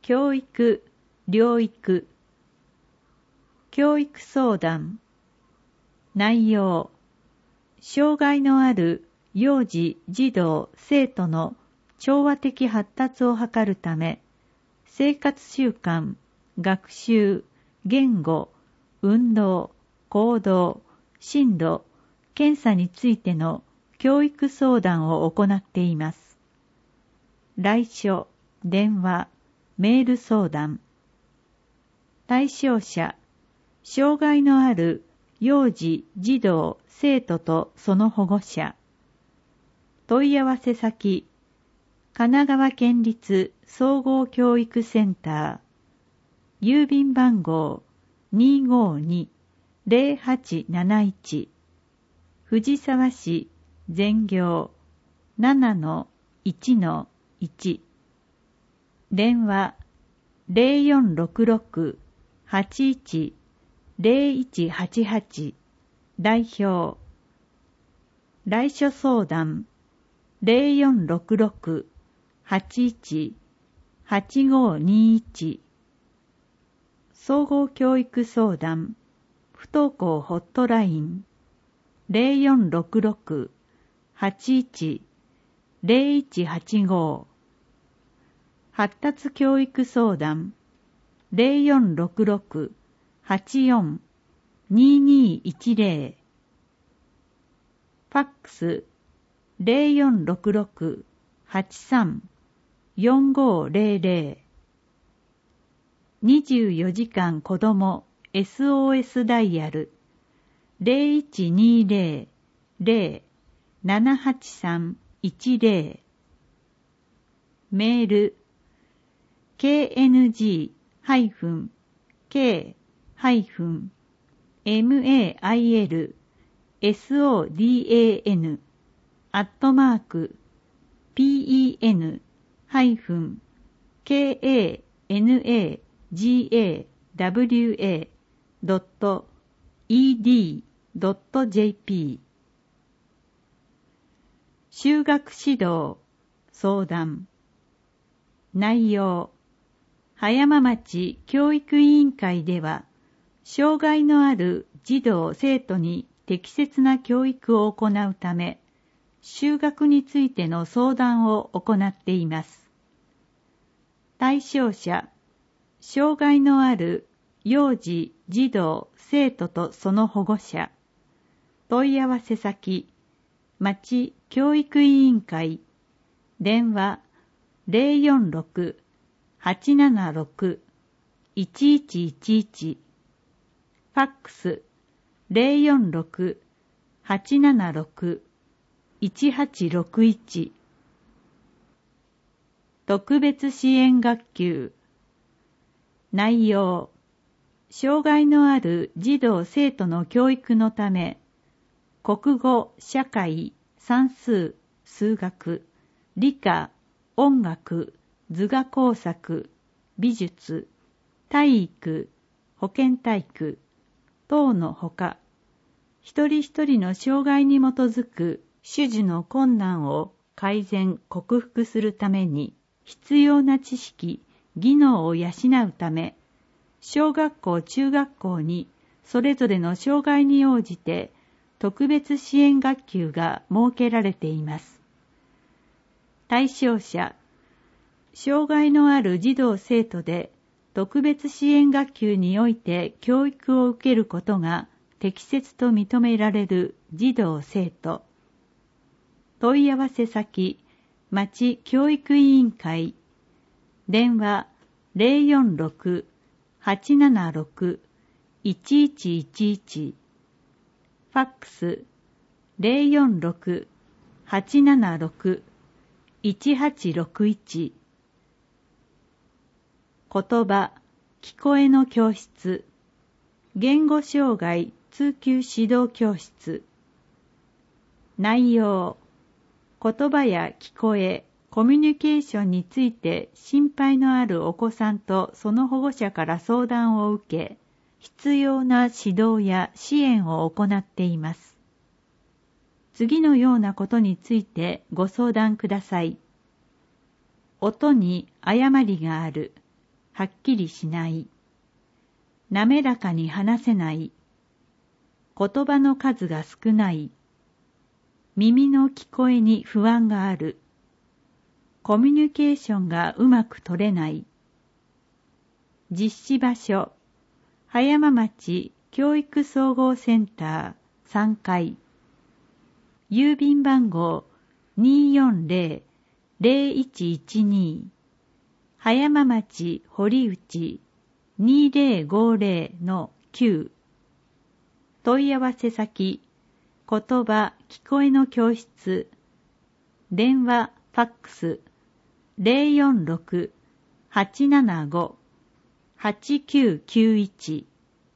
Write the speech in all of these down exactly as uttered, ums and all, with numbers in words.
教育、療育、教育相談。内容、障害のある幼児、児童、生徒の調和的発達を図るため、生活習慣、学習、言語、運動、行動、進路、検査についての教育相談を行っています。来所、電話、メール相談。対象者、障害のある幼児、児童、生徒とその保護者。問い合わせ先、神奈川県立総合教育センター、郵便番号 にーごーにーぜろはちなないち、藤沢市全行 ななのいちのいち、電話 ゼロよんろくろく はちいち ゼロいちはちはち、代表。来所相談 ゼロよんろくろく はちいち はちごーにーいち、総合教育相談不登校ホットライン ゼロよんろくろく はちいち ゼロいちはちごー、発達教育相談 ゼロよんろくろく はちよん にーにーいちぜろ、ファックスゼロよんろくろく はちさん よんごーぜろぜろ、にじゅうよじかん子ども エスオーエス ダイヤル ゼロいちにーぜろ ゼロ ななはちさん いちぜろ、メール ケーエヌジー ケー エムエーアイエル エスオーディーエーエヌ アットマーク ピーイーエヌ ケーエーエヌエージーエーダブリューエー ドット イーディー ドット ジェーピー。就学指導相談。内容、葉山町教育委員会では、障害のある児童生徒に適切な教育を行うため、就学についての相談を行っています。対象者、障害のある幼児、児童、生徒とその保護者。問い合わせ先、町教育委員会。電話ゼロよんろく はちななろく いちいちいちいち、ファックスゼロよんろく はちななろく いちはちろくいち、特別支援学級。内容、障害のある児童生徒の教育のため、国語、社会、算数、数学、理科、音楽、図画工作、美術、体育、保健体育等のほか、一人一人の障害に基づく種々の困難を改善・克服するために必要な知識、技能を養うため、小学校・中学校にそれぞれの障害に応じて特別支援学級が設けられています。対象者、障害のある児童生徒で特別支援学級において教育を受けることが適切と認められる児童生徒。問い合わせ先、町教育委員会。電話ゼロよんろく はちななろく いちいちいちいち、ファックスゼロよんろく はちななろく いちはちろくいち。言葉、聞こえの教室。言語障害通級指導教室。内容、言葉や聞こえ、コミュニケーションについて心配のあるお子さんとその保護者から相談を受け、必要な指導や支援を行っています。次のようなことについてご相談ください。音に誤りがある。 はっきりしない。滑らかに話せない。言葉の数が少ない。耳の聞こえに不安がある。コミュニケーションがうまく取れない。実施場所、葉山町教育総合センターさんかい。郵便番号 にーよんぜろ ぜろいちいちに 葉山町堀内 にーぜろごぜろのきゅう。問い合わせ先、言葉聞こえの教室。電話ファックス ゼロよんろく はちななご はちきゅうきゅういち。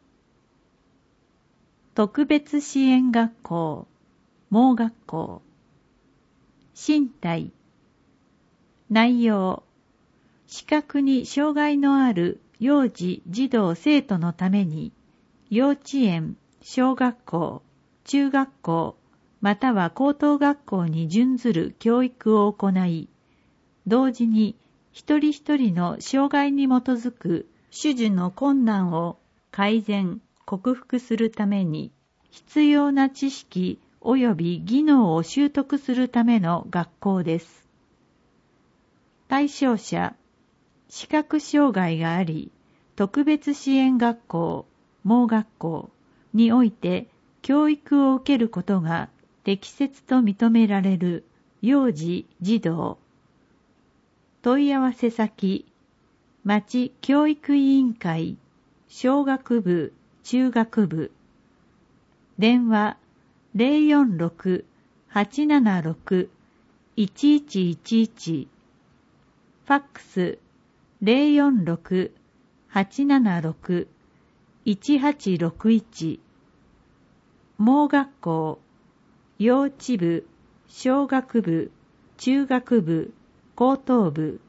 特別支援学校盲学校。身体。内容。視覚に障害のある幼児児童生徒のために幼稚園、小学校、中学校または高等学校に準ずる教育を行い、同時に一人一人の障害に基づく種々の困難を改善、克服するために必要な知識及び技能を習得するための学校です。対象者、視覚障害があり、特別支援学校、盲学校において教育を受けることが適切と認められる幼児児童。問い合わせ先、町教育委員会、小学部、中学部。電話 ゼロよんろく はちななろく いちいちいちいち。ファックス ゼロよんろく はちななろく いちはちろくいち。盲学校、幼稚部、小学部、中学部、高等部。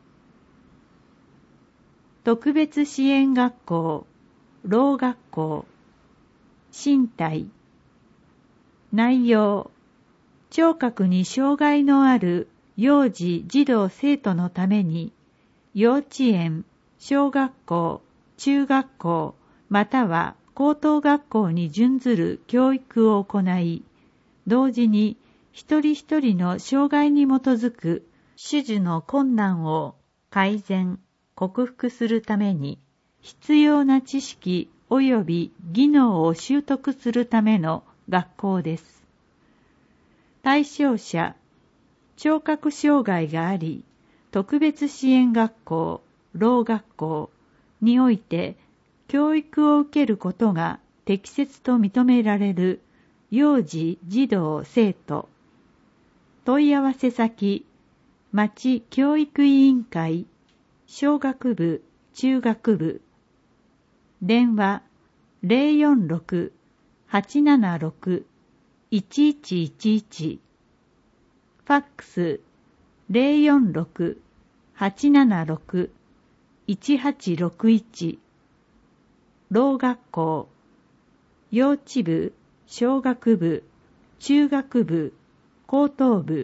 特別支援学校、ろう学校。身体。内容。聴覚に障害のある幼児児童生徒のために幼稚園、小学校、中学校または高等学校に準ずる教育を行い、同時に一人一人の障害に基づく種々の困難を改善、克服するために必要な知識及び技能を習得するための学校です。対象者、聴覚障害があり、特別支援学校、ろう学校において教育を受けることが適切と認められる幼児児童生徒。問い合わせ先、町教育委員会、小学部、中学部。電話 ゼロよんろく はちななろく いちいちいちいち。ファックス ゼロよんろく はちななろく いちはちろくいち。ろう学校、幼稚部、小学部、中学部、高等部。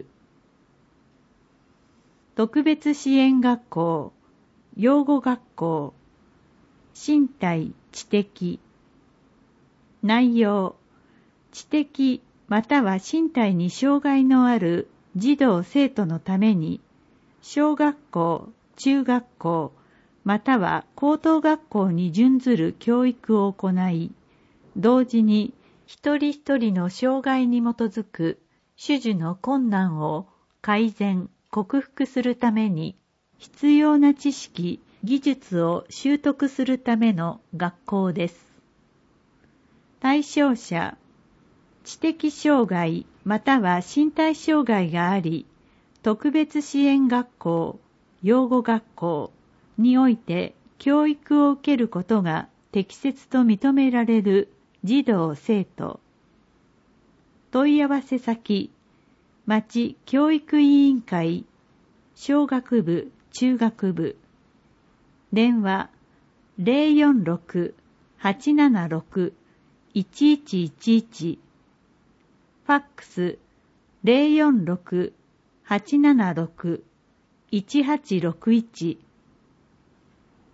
特別支援学校、養護学校。身体、知的。内容。知的または身体に障害のある児童生徒のために小学校、中学校または高等学校に準ずる教育を行い、同時に一人一人の障害に基づく種々の困難を改善、克服するために必要な知識、技術を習得するための学校です。対象者、知的障害または身体障害があり、特別支援学校、養護学校において教育を受けることが適切と認められる児童生徒。問い合わせ先、町教育委員会、小学部、中学部。電話 ゼロよんろく はちななろく いちいちいちいち。ファックス ゼロよんろく はちななろく いちはちろくいち。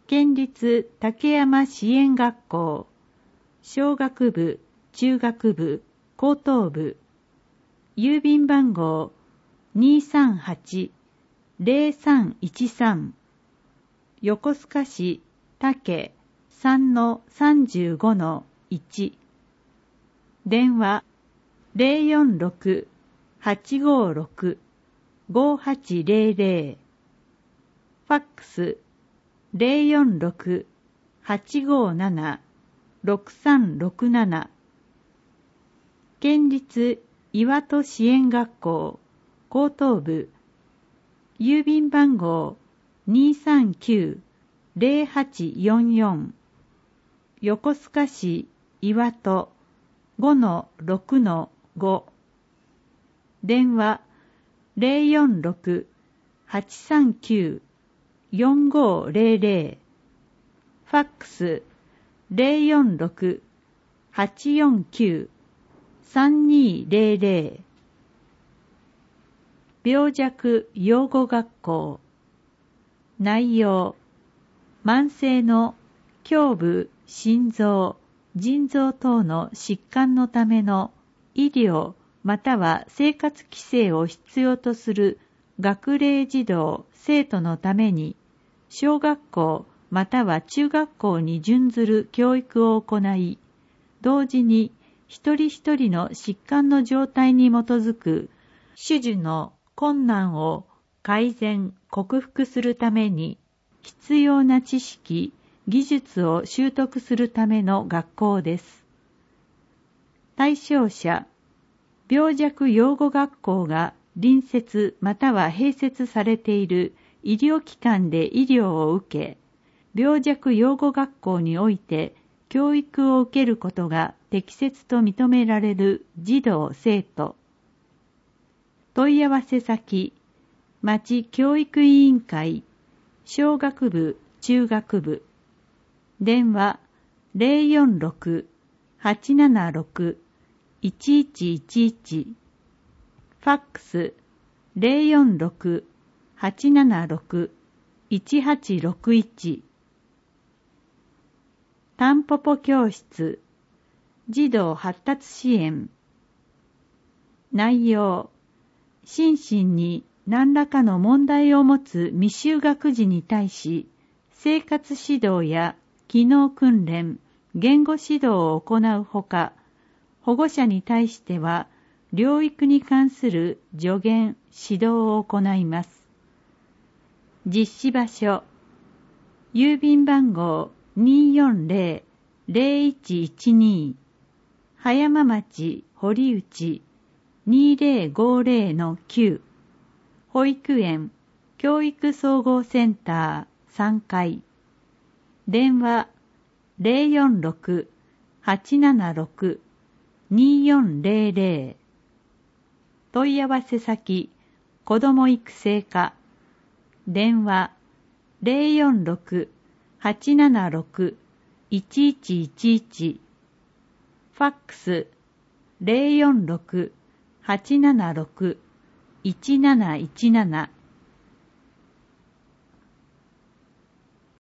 県立竹山支援学校、小学部、中学部、高等部、郵便番号 にーさんはちーぜろさんいちさん、横須賀市竹 さんのさんじゅうごのいち、電話 ゼロよんろく はちごろく ごはちゼロゼロ、ファックス ゼロよんろく はちごなな ろくさんろくなな、県立岩戸支援学校高等部、郵便番号 にーさんきゅう ゼロはちよんよん、横須賀市岩戸 ごのろくのご、電話 ゼロよんろく はちさんきゅう よんごゼロゼロ、ファックス ゼロよんろく はちよんきゅう さんにーゼロゼロ、病弱養護学校。内容、慢性の胸部、心臓、腎臓等の疾患のための医療または生活規制を必要とする学齢児童・生徒のために小学校または中学校に準ずる教育を行い、同時に一人一人の疾患の状態に基づく種々の困難を改善・克服するために必要な知識・技術を習得するための学校です。対象者、病弱養護学校が隣接または併設されている医療機関で医療を受け、病弱養護学校において教育を受けることが適切と認められる児童・生徒。問い合わせ先、町教育委員会、小学部・中学部、電話 ゼロよんろく はちななろく いちいちいちいち、ファックス ゼロよんろく はちななろく いちはちろくいち、タンポポ教室、児童発達支援。内容、心身に何らかの問題を持つ未就学児に対し、生活指導や機能訓練、言語指導を行うほか、保護者に対しては、療育に関する助言、指導を行います。実施場所、郵便番号 にーよんゼロ ゼロいちいちに、葉山町堀内 にーぜろごぜろのきゅう、保育園教育総合センターさんかい、電話 ゼロよんろく はちななろく にーよんゼロゼロ、問い合わせ先、子ども育成課、電話 ゼロよんろく はちななろく いちいちいちいち、ファックス ゼロよんろく はちななろく いちなないちなな、